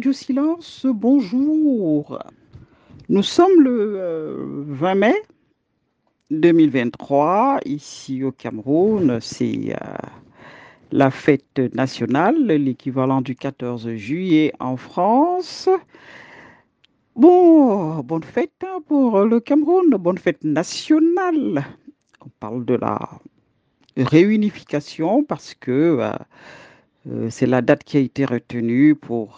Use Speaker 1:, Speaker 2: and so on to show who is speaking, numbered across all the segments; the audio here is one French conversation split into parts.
Speaker 1: Radio Silence, bonjour. Nous sommes le 20 mai 2023, ici au Cameroun. C'est la fête nationale, l'équivalent du 14 juillet en France. Bon, bonne fête hein, pour le Cameroun, bonne fête nationale. On parle de la réunification parce que c'est la date qui a été retenue pour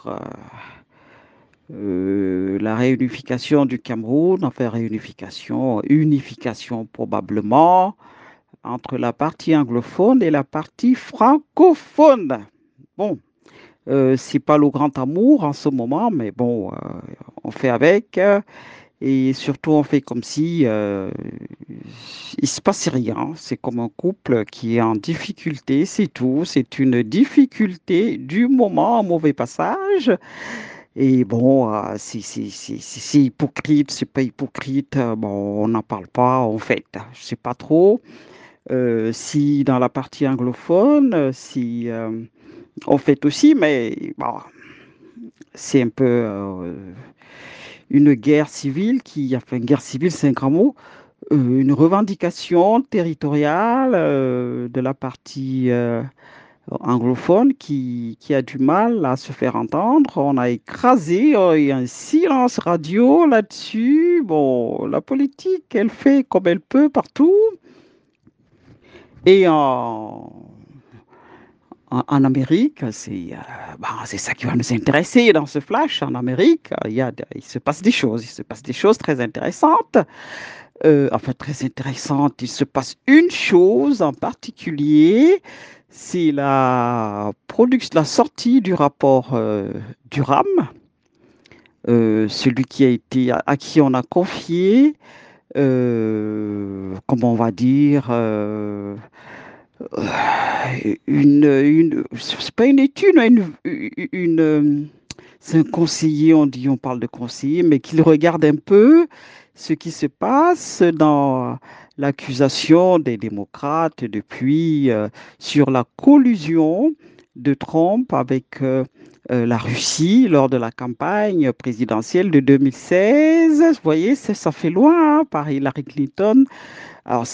Speaker 1: la réunification du Cameroun, enfin réunification, unification probablement, entre la partie anglophone et la partie francophone. Bon, c'est pas le grand amour en ce moment, mais bon, on fait avec. Et surtout, on fait comme si il se passe rien. C'est comme un couple qui est en difficulté, c'est tout. C'est une difficulté du moment, un mauvais passage. Et bon, c'est hypocrite, c'est pas hypocrite. Bon, on n'en parle pas, en fait. Je sais pas trop si dans la partie anglophone, si on fait aussi, mais bon, c'est un peu une guerre civile enfin, une guerre civile, c'est un grand mot, une revendication territoriale de la partie anglophone qui a du mal à se faire entendre. On a écrasé, il y a un silence radio là-dessus. Bon, la politique, elle fait comme elle peut partout. Et en Amérique, c'est ça qui va nous intéresser dans ce flash. En Amérique, il se passe des choses. Il se passe des choses très intéressantes. Enfin, très intéressantes. Il se passe une chose en particulier, c'est la sortie du rapport Durham, celui qui a été, à qui on a confié, comment on va dire, c'est pas une étude, c'est un conseiller, on parle de conseiller, mais qu'il regarde un peu ce qui se passe dans l'accusation des démocrates depuis sur la collusion de Trump avec la Russie lors de la campagne présidentielle de 2016. Vous voyez, ça fait loin hein, par Hillary Clinton. Alors,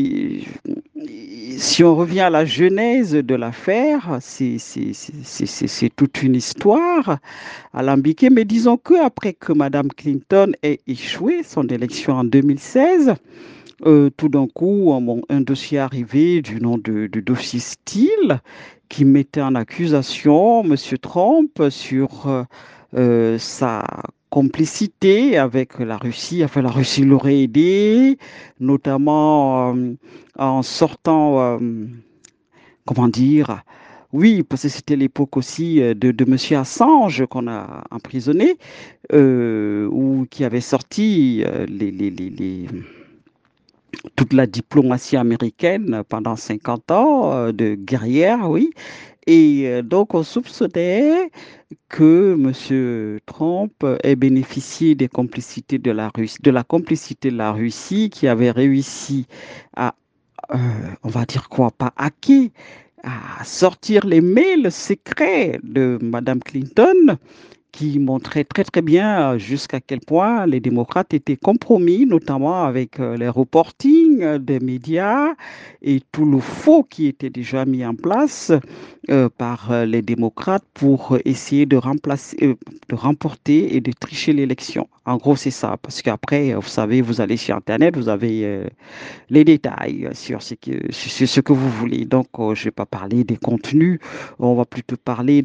Speaker 1: si on revient à la genèse de l'affaire, c'est toute une histoire alambiquée. Mais disons qu'après que Mme Clinton ait échoué son élection en 2016, tout d'un coup, un dossier est arrivé du nom de dossier Steele qui mettait en accusation M. Trump sur sa complicité avec la Russie. Enfin, la Russie l'aurait aidé, notamment en sortant, comment dire, oui, parce que c'était l'époque aussi de M. Assange qu'on a emprisonné, ou qui avait sorti toute la diplomatie américaine pendant 50 ans de guerrière, oui. Et donc, on soupçonnait que M. Trump ait bénéficié des complicités de la Russie, de la complicité de la Russie qui avait réussi à, euh, on va dire quoi, pas hacker, à sortir les mails secrets de Mme Clinton qui montrait très très bien jusqu'à quel point les démocrates étaient compromis, notamment avec les reportings des médias et tout le faux qui était déjà mis en place par les démocrates pour essayer de remporter et de tricher l'élection. En gros, c'est ça, parce qu'après, vous savez, vous allez sur Internet, vous avez les détails sur ce que vous voulez. Donc, je ne vais pas parler des contenus, on va plutôt parler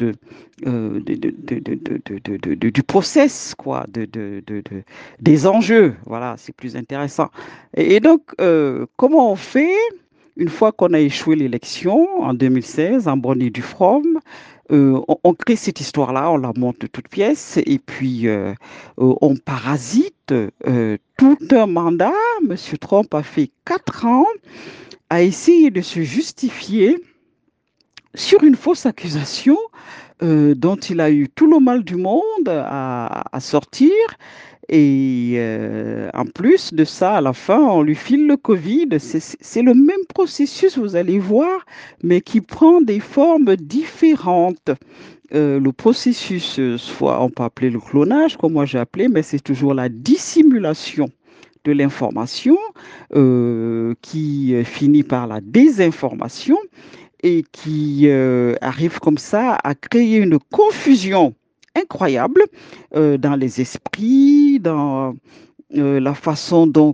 Speaker 1: du process, quoi, des enjeux. Voilà, c'est plus intéressant. Et donc, comment on fait une fois qu'on a échoué l'élection en 2016 en bonne et due forme? On crée cette histoire-là, on la monte de toutes pièces et puis on parasite tout un mandat. Monsieur Trump a fait 4 ans à essayer de se justifier sur une fausse accusation dont il a eu tout le mal du monde à sortir. Et en plus de ça, à la fin, on lui file le Covid. C'est le même processus, vous allez voir, mais qui prend des formes différentes. le processus, soit on peut appeler le clonage, comme moi j'ai appelé, mais c'est toujours la dissimulation de l'information qui finit par la désinformation et qui arrive comme ça à créer une confusion incroyable dans les esprits, dans la façon dont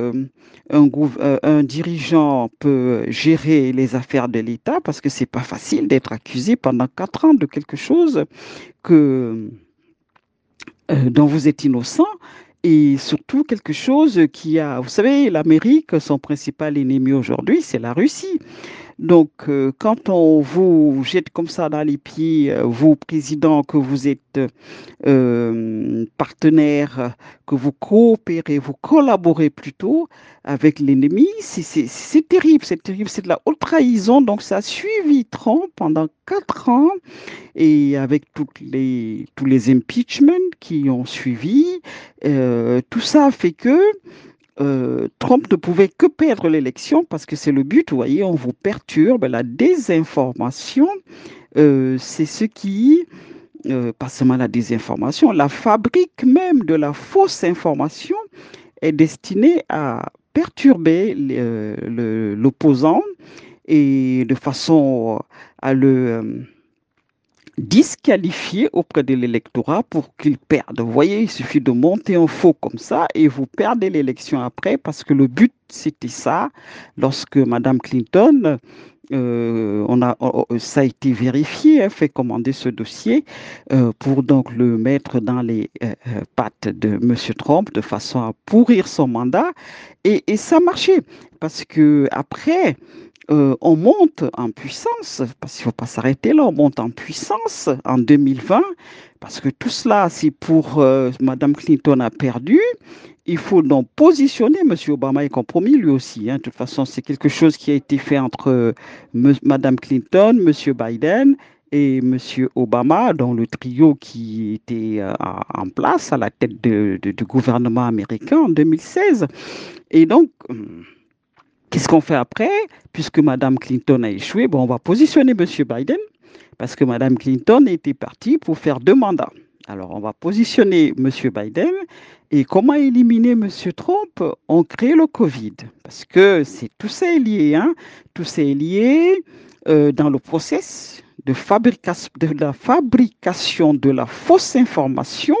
Speaker 1: un dirigeant peut gérer les affaires de l'État, parce que c'est pas facile d'être accusé pendant 4 ans de quelque chose que, dont vous êtes innocent. Et surtout quelque chose qui a, vous savez, l'Amérique, son principal ennemi aujourd'hui, c'est la Russie. Donc, quand on vous jette comme ça dans les pieds, vous, président, que vous êtes partenaire, que vous coopérez, vous collaborez plutôt avec l'ennemi, c'est terrible, c'est terrible, c'est de la haute trahison. Donc, ça a suivi Trump pendant 4 ans et avec tous les impeachments qui ont suivi, tout ça a fait que Trump ne pouvait que perdre l'élection parce que c'est le but, vous voyez, on vous perturbe. La désinformation, c'est ce qui, pas seulement la désinformation, la fabrique même de la fausse information est destinée à perturber l'opposant et de façon à le disqualifié auprès de l'électorat pour qu'il perde. Vous voyez, il suffit de monter un faux comme ça et vous perdez l'élection après parce que le but, c'était ça. Lorsque Mme Clinton, ça a été vérifié, hein, fait commander ce dossier pour donc le mettre dans les pattes de M. Trump de façon à pourrir son mandat. Et ça marchait parce que après, on monte en puissance, parce qu'il ne faut pas s'arrêter là, on monte en puissance en 2020, parce que tout cela, c'est pour Mme Clinton a perdu. Il faut donc positionner M. Obama est compromis lui aussi, hein. De toute façon, c'est quelque chose qui a été fait entre Mme Clinton, M. Biden et M. Obama, dans le trio qui était en place à la tête du gouvernement américain en 2016. Et donc, qu'est-ce qu'on fait après? Puisque Mme Clinton a échoué, bon, on va positionner M. Biden parce que Mme Clinton était partie pour faire 2 mandats. Alors, on va positionner M. Biden et comment éliminer M. Trump? On crée le Covid parce que tout ça est lié, hein? Tout ça est lié dans le process de la fabrication de la fausse information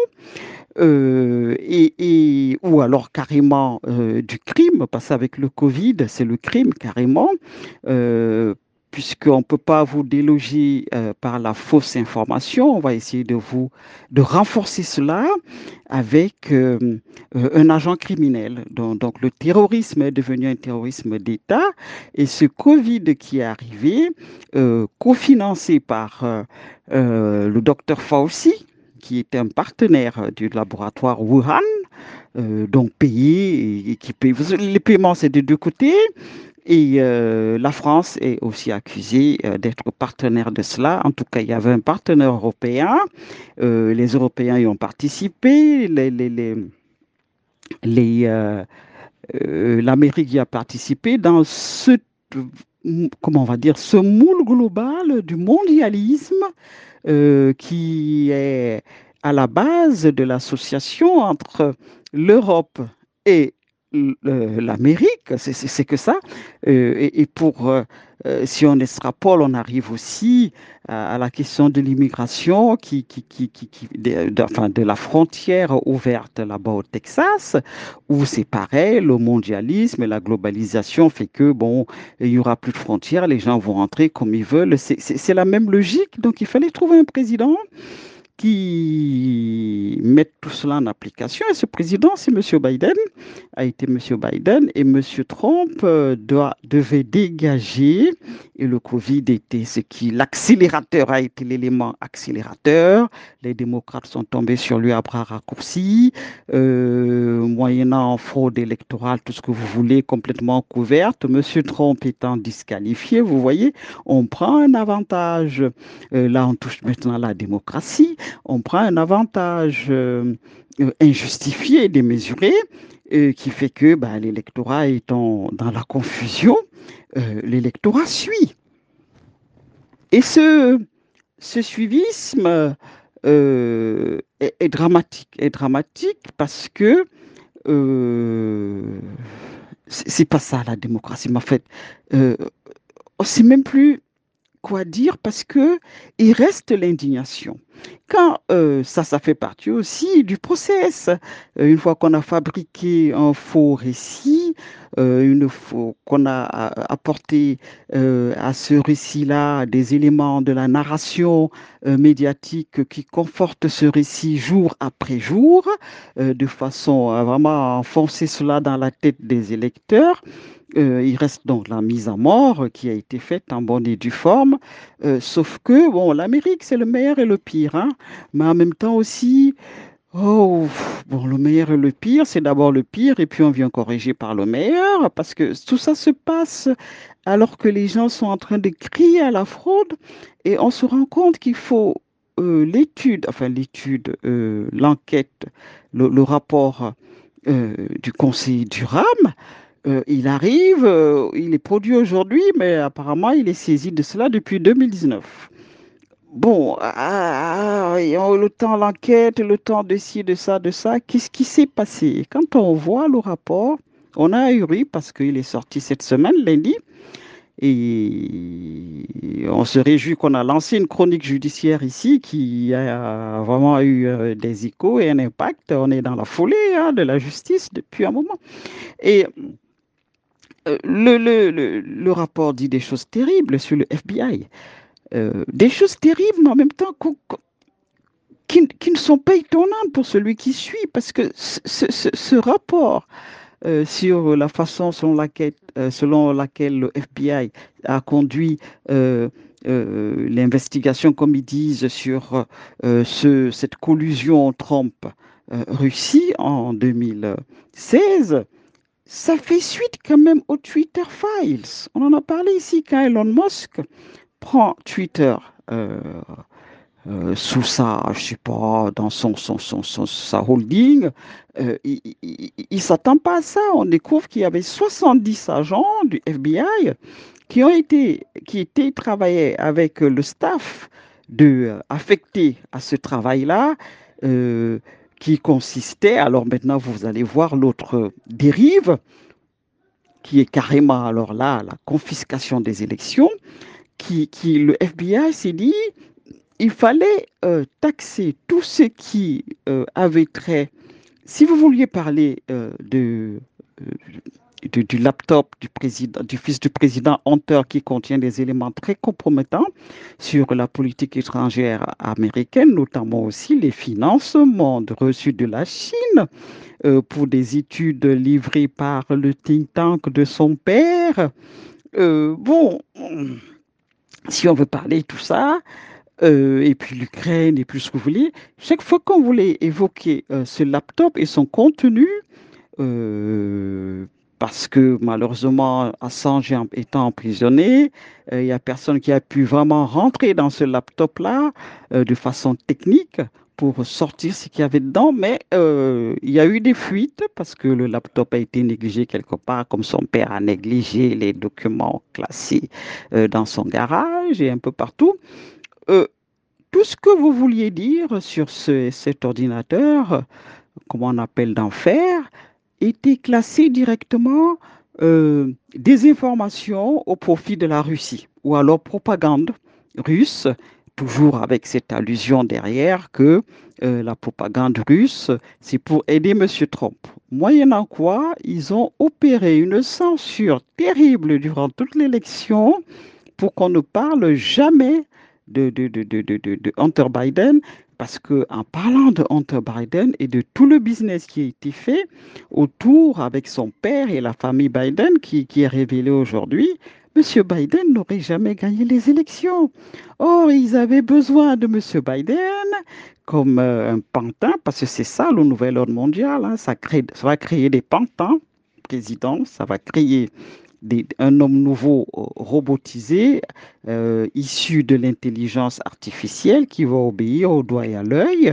Speaker 1: ou alors carrément du crime, parce qu'avec le Covid, c'est le crime carrément, euh, puisqu'on ne peut pas vous déloger par la fausse information. On va essayer de renforcer cela avec un agent criminel. Donc, le terrorisme est devenu un terrorisme d'État et ce Covid qui est arrivé, cofinancé par le docteur Fauci, qui était un partenaire du laboratoire Wuhan, donc payé et qui paye. Les paiements, c'est des deux côtés. Et la France est aussi accusée d'être partenaire de cela. En tout cas, il y avait un partenaire européen. Les Européens y ont participé. L'Amérique y a participé dans comment on va dire, ce moule global du mondialisme qui est à la base de l'association entre l'Europe et l'Amérique, c'est que ça. Et pour, si on extrapole, on arrive aussi à la question de l'immigration, enfin, de la frontière ouverte là-bas au Texas, où c'est pareil, le mondialisme et la globalisation fait que, bon, il n'y aura plus de frontières, les gens vont rentrer comme ils veulent. C'est la même logique. Donc, il fallait trouver un président qui mette tout cela en application. Et ce président, c'est M. Biden, a été M. Biden, et M. Trump devait dégager, et le Covid était l'accélérateur a été l'élément accélérateur. Les démocrates sont tombés sur lui à bras raccourcis, moyennant fraude électorale, tout ce que vous voulez, complètement couverte. M. Trump étant disqualifié, vous voyez, on prend un avantage. Là, on touche maintenant à la démocratie. On prend un avantage injustifié, démesuré, qui fait que bah, l'électorat étant dans la confusion, l'électorat suit. Et ce suivisme est dramatique parce que euh, c'est pas ça la démocratie. Mais en fait, euh, on sait même plus quoi dire parce que il reste l'indignation. Quand ça fait partie aussi du process. Une fois qu'on a fabriqué un faux récit, une fois qu'on a apporté à ce récit-là des éléments de la narration médiatique qui confortent ce récit jour après jour, de façon à vraiment enfoncer cela dans la tête des électeurs. Il reste donc la mise à mort qui a été faite en bonne et due forme. Sauf que, bon, l'Amérique, c'est le meilleur et le pire, hein. Mais en même temps aussi, oh, bon, le meilleur et le pire, c'est d'abord le pire et puis on vient corriger par le meilleur parce que tout ça se passe alors que les gens sont en train de crier à la fraude et on se rend compte qu'il faut l'enquête, le rapport du conseil du RAM. Il arrive, il est produit aujourd'hui, mais apparemment, il est saisi de cela depuis 2019. Bon, et le temps, l'enquête, le temps de ci, de ça, qu'est-ce qui s'est passé? Quand on voit le rapport, on a ahuri parce qu'il est sorti cette semaine, lundi, et on se réjouit qu'on a lancé une chronique judiciaire ici qui a vraiment eu des échos et un impact. On est dans la folie hein, de la justice depuis un moment. Et le rapport dit des choses terribles sur le FBI. Des choses terribles, mais en même temps qui ne sont pas étonnantes pour celui qui suit, parce que ce rapport sur la façon selon laquelle le FBI a conduit l'investigation, comme ils disent, sur cette collusion Trump-Russie en 2016, ça fait suite quand même aux Twitter Files. On en a parlé ici quand Elon Musk prend Twitter sous sa, je sais pas, dans sa holding. Il s'attend pas à ça. On découvre qu'il y avait 70 agents du FBI qui étaient travaillaient avec le staff affecté à ce travail-là. euh, qui consistait, alors maintenant vous allez voir l'autre dérive, qui est carrément alors là la confiscation des élections, le FBI s'est dit il fallait taxer tous ceux qui avaient trait. Si vous vouliez parler du laptop du président, du fils du président Hunter qui contient des éléments très compromettants sur la politique étrangère américaine, notamment aussi les financements reçus de la Chine pour des études livrées par le think tank de son père. Bon, si on veut parler de tout ça, et puis l'Ukraine, et puis ce que vous voulez, chaque fois qu'on voulait évoquer ce laptop et son contenu, euh, parce que malheureusement, Assange étant emprisonné, il n'y a personne qui a pu vraiment rentrer dans ce laptop-là de façon technique pour sortir ce qu'il y avait dedans, mais il y a eu des fuites parce que le laptop a été négligé quelque part, comme son père a négligé les documents classés dans son garage et un peu partout. Euh, tout ce que vous vouliez dire sur cet ordinateur, comment on appelle d'enfer, était classé directement des informations au profit de la Russie, ou alors propagande russe, toujours avec cette allusion derrière que la propagande russe, c'est pour aider M. Trump. Moyennant quoi, ils ont opéré une censure terrible durant toute l'élection pour qu'on ne parle jamais de Hunter Biden, parce que en parlant de Hunter Biden et de tout le business qui a été fait autour avec son père et la famille Biden qui est révélé aujourd'hui, Monsieur Biden n'aurait jamais gagné les élections. Or, ils avaient besoin de Monsieur Biden comme un pantin, parce que c'est ça le nouvel ordre mondial, hein, ça va créer des pantins président, ça va créer un homme nouveau robotisé, issu de l'intelligence artificielle, qui va obéir au doigt et à l'œil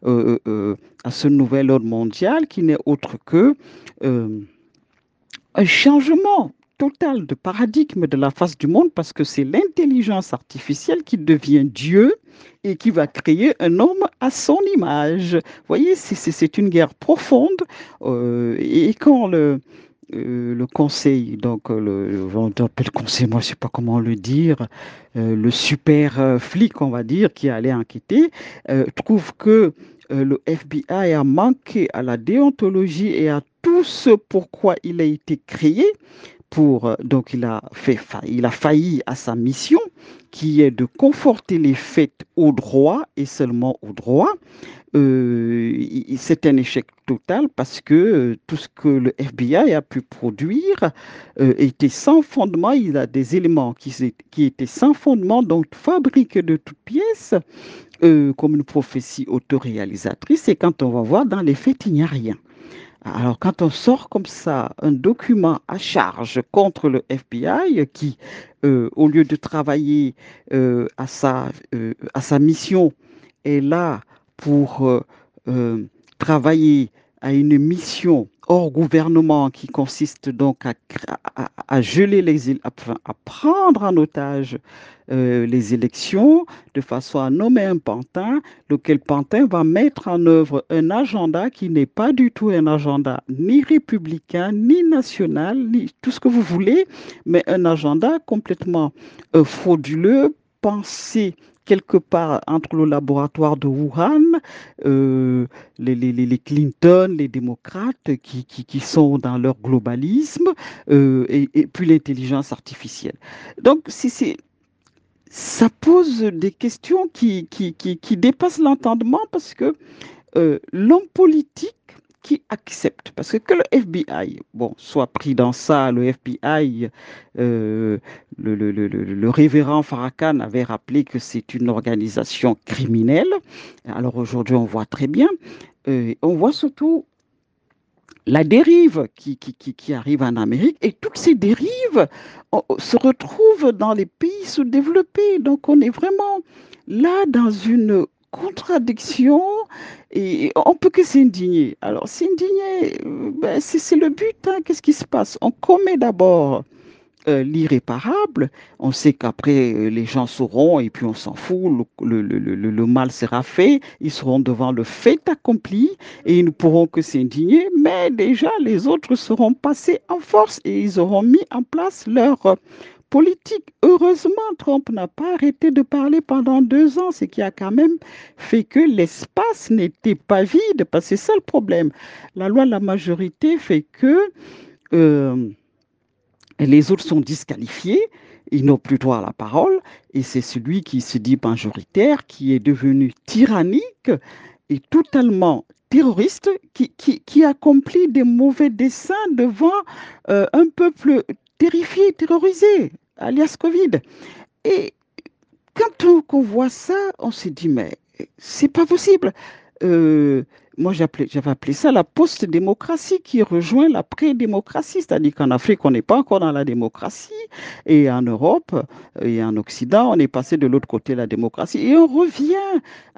Speaker 1: à ce nouvel ordre mondial qui n'est autre que un changement total de paradigme de la face du monde parce que c'est l'intelligence artificielle qui devient Dieu et qui va créer un homme à son image. Vous voyez, c'est une guerre profonde. Et quand le conseil, donc on appelle conseil, moi je ne sais pas comment le dire, le super flic, on va dire, qui allait enquêter, trouve que le FBI a manqué à la déontologie et à tout ce pourquoi il a été créé. Donc il a failli à sa mission qui est de conforter les faits au droit et seulement au droit. C'est un échec total parce que tout ce que le FBI a pu produire était sans fondement. Il a des éléments qui étaient sans fondement, donc fabriqués de toutes pièces, comme une prophétie autoréalisatrice. Et quand on va voir dans les faits, il n'y a rien. Alors, quand on sort comme ça un document à charge contre le FBI qui, au lieu de travailler à sa mission, est là pour travailler à une mission hors gouvernement qui consiste donc à geler à prendre en otage les élections de façon à nommer un pantin, lequel pantin va mettre en œuvre un agenda qui n'est pas du tout un agenda ni républicain, ni national, ni tout ce que vous voulez, mais un agenda complètement frauduleux, pensé quelque part entre le laboratoire de Wuhan, les Clinton, les démocrates qui sont dans leur globalisme, et puis l'intelligence artificielle. Donc, ça pose des questions qui dépassent l'entendement parce que l'homme politique qui accepte, parce que le FBI, bon, soit pris dans ça, le FBI, le révérend Farrakhan avait rappelé que c'est une organisation criminelle. Alors aujourd'hui, on voit très bien, on voit surtout la dérive qui arrive en Amérique et toutes ces dérives se retrouvent dans les pays sous-développés. Donc on est vraiment là dans une contradiction et on peut que s'indigner. Alors s'indigner, ben, c'est le but, hein. Qu'est-ce qui se passe? On commet d'abord l'irréparable. On sait qu'après, les gens sauront et puis on s'en fout, le mal sera fait, ils seront devant le fait accompli et ils ne pourront que s'indigner, mais déjà les autres seront passés en force et ils auront mis en place leur politique. Heureusement, Trump n'a pas arrêté de parler pendant 2 ans, ce qui a quand même fait que l'espace n'était pas vide, parce que c'est ça le problème. La loi de la majorité fait que euh, les autres sont disqualifiés, ils n'ont plus droit à la parole, et c'est celui qui se dit majoritaire qui est devenu tyrannique et totalement terroriste, qui accomplit des mauvais desseins devant un peuple terrifié, terrorisé, alias Covid. Et quand on voit ça, on se dit, mais c'est pas possible. Euh, Moi, j'avais appelé ça la post-démocratie qui rejoint la pré-démocratie. C'est-à-dire qu'en Afrique, on n'est pas encore dans la démocratie. Et en Europe et en Occident, on est passé de l'autre côté de la démocratie. Et on revient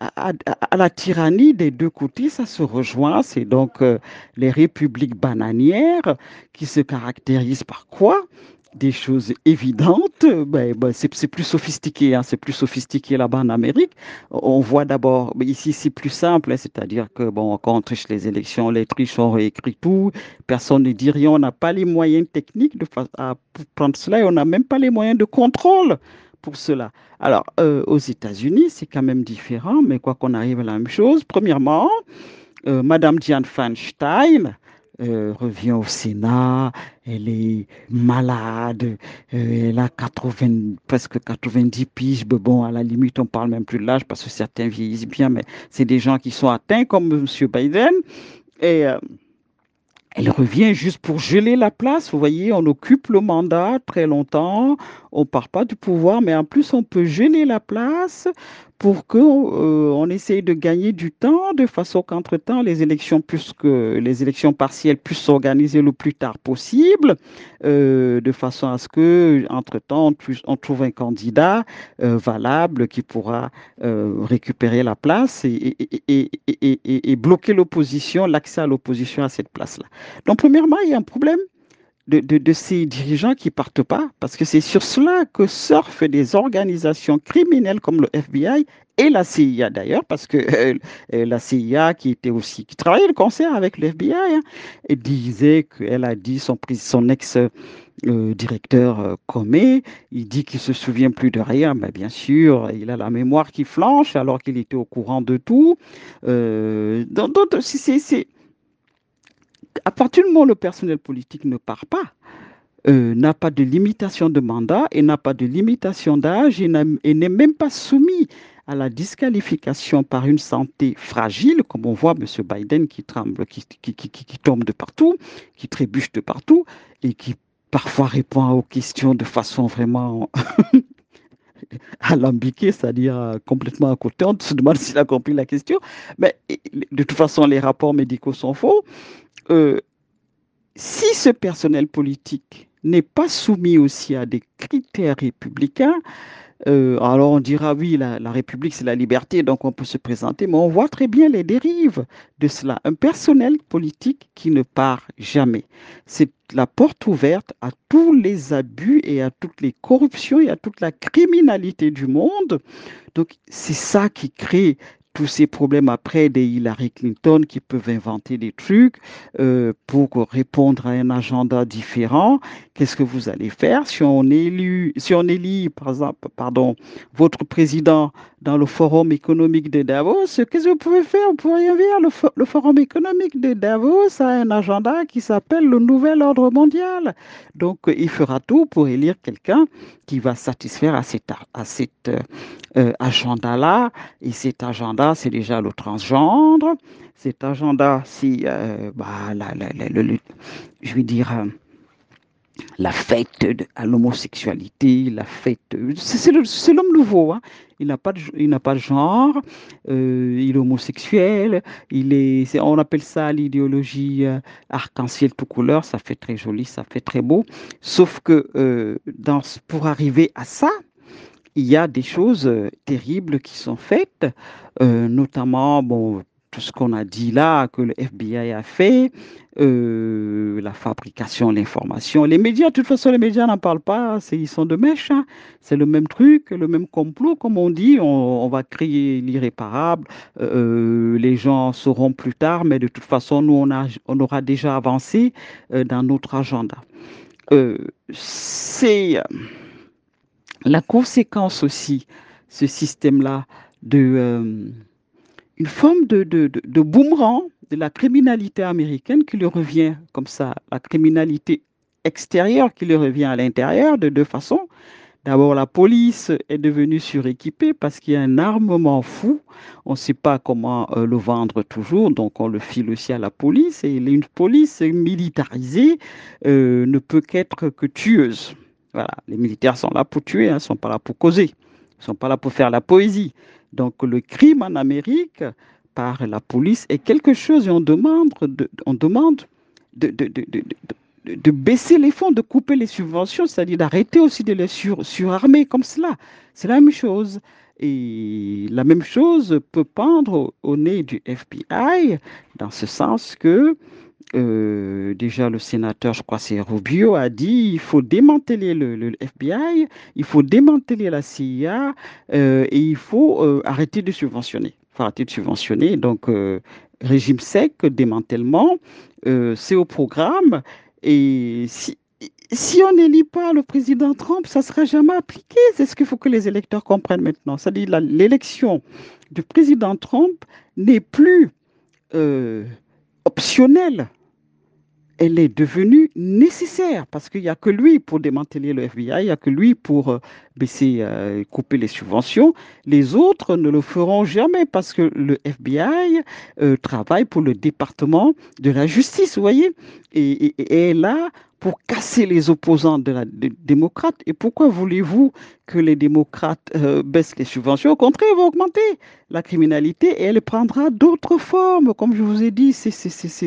Speaker 1: à la tyrannie des deux côtés. Ça se rejoint. C'est donc les républiques bananières qui se caractérisent par quoi? Des choses évidentes, ben, c'est plus sophistiqué, hein, c'est plus sophistiqué là-bas en Amérique. On voit d'abord, mais ici c'est plus simple, hein, c'est-à-dire que bon, quand on triche les élections, les triches ont réécrit tout, personne ne dit rien, on n'a pas les moyens techniques pour prendre cela et on n'a même pas les moyens de contrôle pour cela. Alors, aux États-Unis, c'est quand même différent, mais quoi qu'on arrive à la même chose, premièrement, Madame Dianne Feinstein revient au Sénat, elle est malade, elle a 80, presque 90 piges. Bon, à la limite, on parle même plus de l'âge parce que certains vieillissent bien, mais c'est des gens qui sont atteints comme M. Biden. Et elle revient juste pour geler la place. Vous voyez, on occupe le mandat très longtemps, on ne part pas du pouvoir, mais en plus, on peut geler la place pour qu'on essaye de gagner du temps, de façon qu'entre-temps, les élections partielles puissent s'organiser le plus tard possible, de façon à ce que, entre-temps, on trouve un candidat valable qui pourra récupérer la place et bloquer l'opposition, l'accès à l'opposition à cette place-là. Donc, premièrement, il y a un problème de ces dirigeants qui partent pas, parce que c'est sur cela que surfent des organisations criminelles comme le FBI et la CIA d'ailleurs, parce que la CIA qui était aussi, qui travaillait de concert avec le FBI, hein, et disait qu'elle a dit son ex directeur Comey, il dit qu'il se souvient plus de rien, mais bien sûr, il a la mémoire qui flanche alors qu'il était au courant de tout. À partir du moment où le personnel politique ne part pas, n'a pas de limitation de mandat et n'a pas de limitation d'âge et n'est même pas soumis à la disqualification par une santé fragile, comme on voit M. Biden qui tremble, qui tombe de partout, qui trébuche de partout et qui parfois répond aux questions de façon vraiment alambiquée, c'est-à-dire complètement à côté. On se demande s'il a compris la question. Mais de toute façon, les rapports médicaux sont faux. Euh, Si ce personnel politique n'est pas soumis aussi à des critères républicains, alors on dira oui, la République, c'est la liberté, donc on peut se présenter, mais on voit très bien les dérives de cela. Un personnel politique qui ne part jamais. C'est la porte ouverte à tous les abus et à toutes les corruptions et à toute la criminalité du monde. Donc, c'est ça qui crée tous ces problèmes après des Hillary Clinton qui peuvent inventer des trucs pour répondre à un agenda différent. Qu'est-ce que vous allez faire si on élit, par exemple, pardon, votre président dans le forum économique de Davos? Qu'est-ce que vous pouvez faire? Vous pouvez rien faire. Le forum économique de Davos a un agenda qui s'appelle le nouvel ordre mondial. Donc, il fera tout pour élire quelqu'un qui va satisfaire à cet agenda-là. Et cet agenda, c'est déjà le transgendre. Cet agenda, c'est, bah, je vais dire, la fête à l'homosexualité, la fête. C'est l'homme nouveau. Hein. Il n'a pas de genre. Il est homosexuel. On appelle ça l'idéologie arc-en-ciel tout couleur. Ça fait très joli, ça fait très beau. Sauf que pour arriver à ça, il y a des choses terribles qui sont faites, notamment, bon, tout ce qu'on a dit là, que le FBI a fait, la fabrication, l'information. Les médias, de toute façon, les médias n'en parlent pas, ils sont de mèche, hein. C'est le même truc, le même complot, comme on dit, on va créer l'irréparable, les gens sauront plus tard, mais de toute façon, nous, on aura déjà avancé dans notre agenda. Euh, c'est la conséquence aussi, ce système-là, une forme de boomerang de la criminalité américaine qui lui revient comme ça, la criminalité extérieure qui lui revient à l'intérieur de deux façons. D'abord, la police est devenue suréquipée parce qu'il y a un armement fou. On ne sait pas comment le vendre toujours, donc on le file aussi à la police. Et une police militarisée ne peut qu'être que tueuse. Voilà, les militaires sont là pour tuer, hein, ils ne sont pas là pour causer, ils ne sont pas là pour faire la poésie. Donc le crime en Amérique par la police est quelque chose et on demande de baisser les fonds, de couper les subventions, c'est-à-dire d'arrêter aussi de les surarmer comme cela. C'est la même chose. Et la même chose peut pendre au nez du FBI, dans ce sens que déjà le sénateur, je crois que c'est Rubio, a dit il faut démanteler le FBI, il faut démanteler la CIA et il faut arrêter de subventionner. Il faut arrêter de subventionner. Donc, régime sec, démantèlement, c'est au programme. Et si on n'élit pas le président Trump, ça ne sera jamais appliqué. C'est ce qu'il faut que les électeurs comprennent maintenant. C'est-à-dire l'élection du président Trump n'est plus euh, optionnelle, elle est devenue nécessaire parce qu'il n'y a que lui pour démanteler le FBI, il n'y a que lui pour couper les subventions. Les autres ne le feront jamais parce que le FBI travaille pour le département de la justice, vous voyez, et est là pour casser les opposants des démocrates. Et pourquoi voulez-vous que les démocrates baissent les subventions? Au contraire, ils vont augmenter la criminalité et elle prendra d'autres formes. Comme je vous ai dit,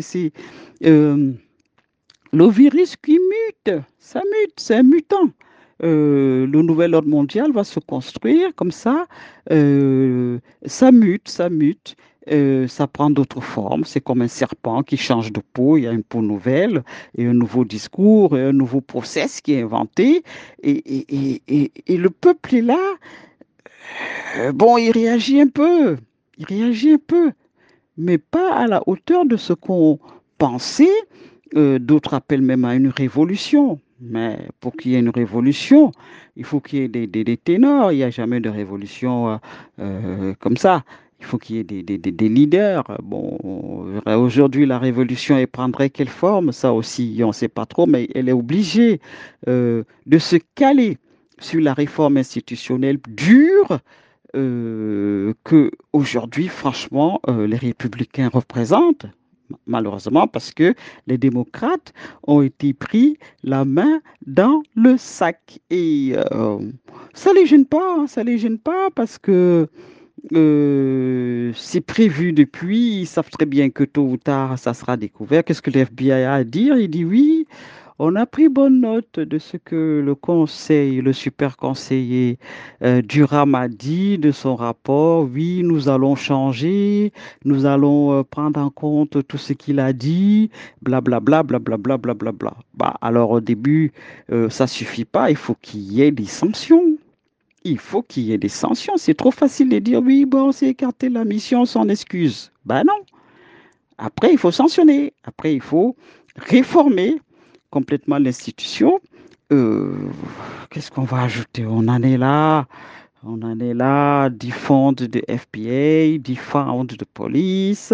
Speaker 1: euh, le virus qui mute, ça mute, c'est un mutant. le nouvel ordre mondial va se construire comme ça. euh, Ça mute, ça mute. Ça prend d'autres formes. C'est comme un serpent qui change de peau. Il y a une peau nouvelle et un nouveau discours et un nouveau process qui est inventé. Et le peuple est là. Bon, il réagit un peu. Il réagit un peu, mais pas à la hauteur de ce qu'on pensait. D'autres appellent même à une révolution. Mais pour qu'il y ait une révolution, il faut qu'il y ait des ténors. Il n'y a jamais de révolution comme ça. Il faut qu'il y ait des leaders. Bon, aujourd'hui, la révolution, elle prendrait quelle forme? Ça aussi, on ne sait pas trop, mais elle est obligée de se caler sur la réforme institutionnelle dure que aujourd'hui, franchement, les républicains représentent, malheureusement, parce que les démocrates ont été pris la main dans le sac. Et ça les gêne pas, hein, ça les gêne pas parce que c'est prévu depuis. Ils savent très bien que tôt ou tard, ça sera découvert. Qu'est-ce que le FBI a à dire? Il dit oui. On a pris bonne note de ce que le conseil, le super conseiller Durham a dit de son rapport. Oui, nous allons changer, nous allons prendre en compte tout ce qu'il a dit, blablabla, blablabla, blablabla. Bah, alors au début, ça suffit pas, il faut qu'il y ait des sanctions. Il faut qu'il y ait des sanctions. C'est trop facile de dire oui, bon, c'est écarté la mission sans excuse. Ben non. Après, il faut sanctionner. Après, il faut réformer complètement l'institution. Euh, Qu'est-ce qu'on va ajouter? On en est là. On en est là, defund de FBA, defund de police,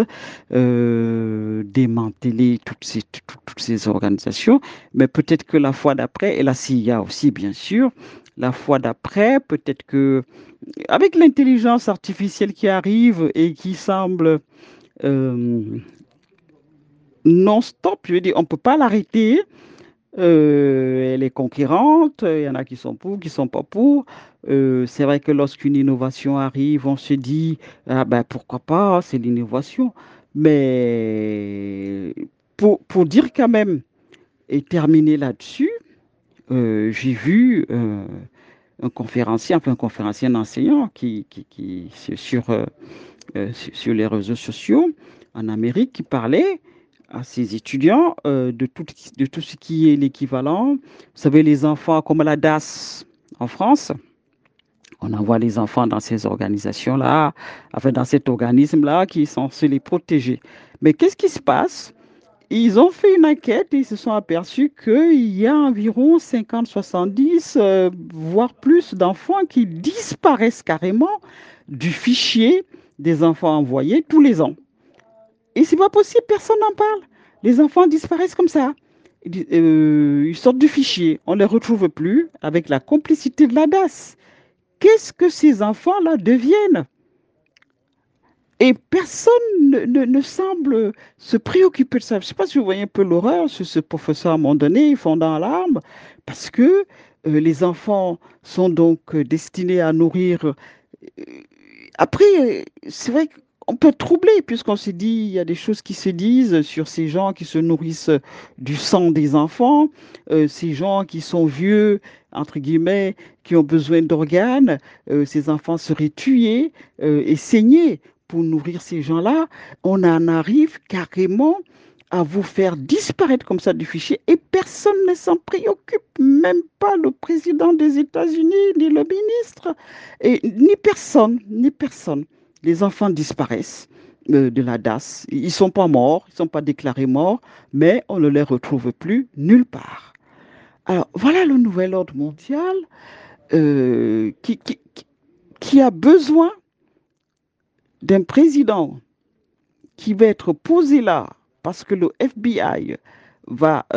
Speaker 1: démanteler toutes ces organisations. Mais peut-être que la fois d'après, et la CIA aussi, bien sûr, la fois d'après, peut-être que avec l'intelligence artificielle qui arrive et qui semble euh, non-stop, je veux dire, on ne peut pas l'arrêter. Elle est conquérante, il y en a qui sont pour, qui sont pas pour. C'est vrai que lorsqu'une innovation arrive, on se dit, ah ben pourquoi pas, c'est l'innovation. Mais pour dire quand même et terminer là-dessus, j'ai vu un conférencier, enfin un conférencier, un enseignant qui sur les réseaux sociaux en Amérique qui parlait à ses étudiants de tout ce qui est l'équivalent. Vous savez, les enfants comme la DAS en France, on envoie les enfants dans ces organisations-là, enfin dans cet organisme-là qui est censé les protéger. Mais qu'est-ce qui se passe? Ils ont fait une enquête et ils se sont aperçus qu'il y a environ 50, 70, voire plus d'enfants qui disparaissent carrément du fichier des enfants envoyés tous les ans. Et c'est pas possible, personne n'en parle. Les enfants disparaissent comme ça. Ils sortent du fichier, on ne les retrouve plus avec la complicité de la DAS. Qu'est-ce que ces enfants-là deviennent? Et personne ne semble se préoccuper de ça. Je ne sais pas si vous voyez un peu l'horreur sur ce professeur à un moment donné, ils font dans l'arme, parce que les enfants sont donc destinés à nourrir. Après, c'est vrai qu'on peut être troublé, puisqu'on se dit, il y a des choses qui se disent sur ces gens qui se nourrissent du sang des enfants, ces gens qui sont vieux, entre guillemets, qui ont besoin d'organes, ces enfants seraient tués et saignés pour nourrir ces gens-là. On en arrive carrément à vous faire disparaître comme ça du fichier et personne ne s'en préoccupe, même pas le président des États-Unis, ni le ministre, et ni personne, ni personne. Les enfants disparaissent de la DAS. Ils ne sont pas morts, ils ne sont pas déclarés morts, mais on ne les retrouve plus nulle part. Alors voilà le nouvel ordre mondial qui a besoin d'un président qui va être posé là parce que le FBI va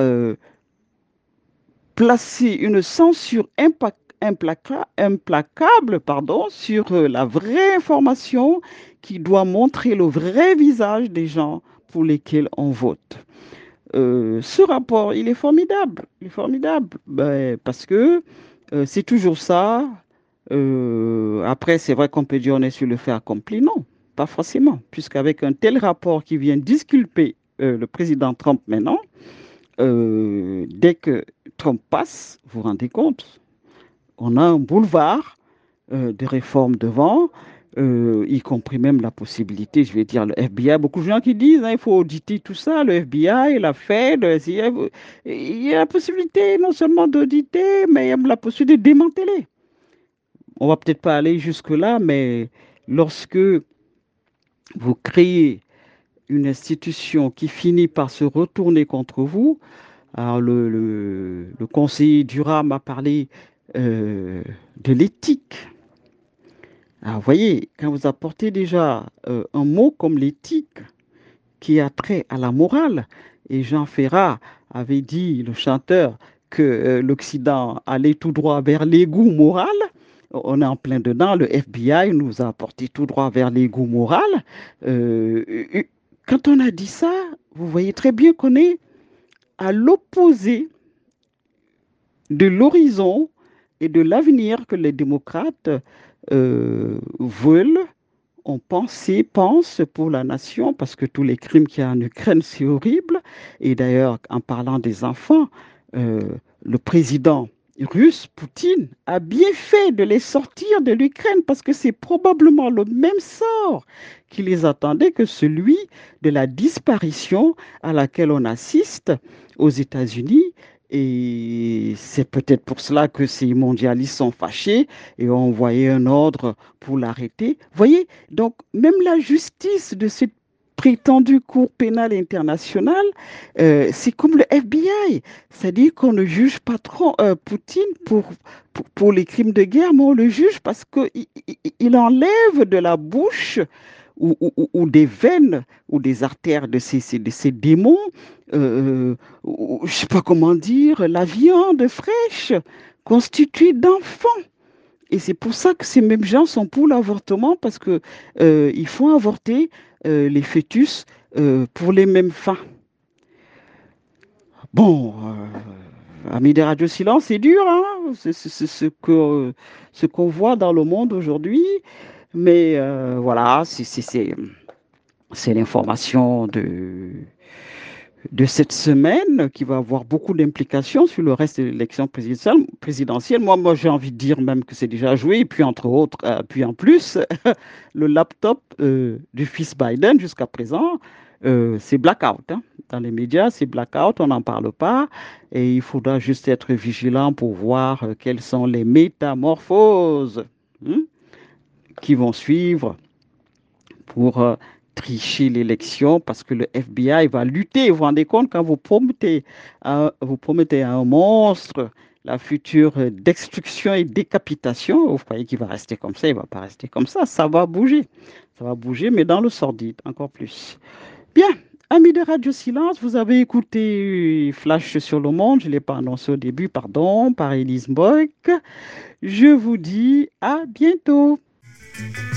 Speaker 1: placer une censure implacable pardon, sur la vraie information qui doit montrer le vrai visage des gens pour lesquels on vote. Ce rapport, il est formidable. Il est formidable ben, parce que c'est toujours ça. Après, c'est vrai qu'on peut dire on est sur le fait accompli. Non, pas forcément, puisqu'avec un tel rapport qui vient disculper le président Trump maintenant, dès que Trump passe, vous vous rendez compte, on a un boulevard de réformes devant, y compris même la possibilité, je vais dire, le FBI. Beaucoup de gens qui disent hein, il faut auditer tout ça, le FBI, la Fed, le CIA. Il y a la possibilité non seulement d'auditer, mais il y a la possibilité de démanteler. On va peut-être pas aller jusque-là, mais lorsque vous créez une institution qui finit par se retourner contre vous, alors le conseiller Durham a parlé de l'éthique. Alors, vous voyez, quand vous apportez déjà un mot comme l'éthique qui a trait à la morale, et Jean Ferrat avait dit, le chanteur, que l'Occident allait tout droit vers l'égout moral, on est en plein dedans, le FBI nous a apporté tout droit vers l'égout moral. Euh, Quand on a dit ça, vous voyez très bien qu'on est à l'opposé de l'horizon et de l'avenir que les démocrates veulent, ont pensé, pensent pour la nation, parce que tous les crimes qu'il y a en Ukraine, c'est horrible. Et d'ailleurs, en parlant des enfants, euh, le président russe, Poutine, a bien fait de les sortir de l'Ukraine, parce que c'est probablement le même sort qui les attendait que celui de la disparition à laquelle on assiste aux États-Unis. Et c'est peut-être pour cela que ces mondialistes sont fâchés et ont envoyé un ordre pour l'arrêter. Voyez, donc même la justice de cette prétendue Cour pénale internationale, c'est comme le FBI, c'est-à-dire qu'on ne juge pas trop Poutine pour les crimes de guerre, mais on le juge parce qu'il enlève de la bouche ou des veines ou des artères de ces démons, je ne sais pas comment dire, la viande fraîche constituée d'enfants. Et c'est pour ça que ces mêmes gens sont pour l'avortement parce que ils font avorter les fœtus pour les mêmes fins. Bon, amis des radios silence, c'est dur, hein? C'est ce qu'on voit dans le monde aujourd'hui. Mais voilà, c'est l'information de cette semaine qui va avoir beaucoup d'implications sur le reste de l'élection présidentielle. Moi j'ai envie de dire même que c'est déjà joué. Et puis, entre autres, puis en plus, le laptop du fils Biden jusqu'à présent, c'est blackout. Hein. Dans les médias, c'est blackout, on n'en parle pas. Et il faudra juste être vigilant pour voir quelles sont les métamorphoses hein, qui vont suivre pour tricher l'élection parce que le FBI va lutter. Vous vous rendez compte quand vous promettez à un monstre la future destruction et décapitation, vous croyez qu'il va rester comme ça? Il ne va pas rester comme ça va bouger. Ça va bouger, mais dans le sordide, encore plus. Bien, amis de Radio Silence, vous avez écouté Flash sur le monde, je ne l'ai pas annoncé au début, pardon, par Elise Boyk. Je vous dis à bientôt.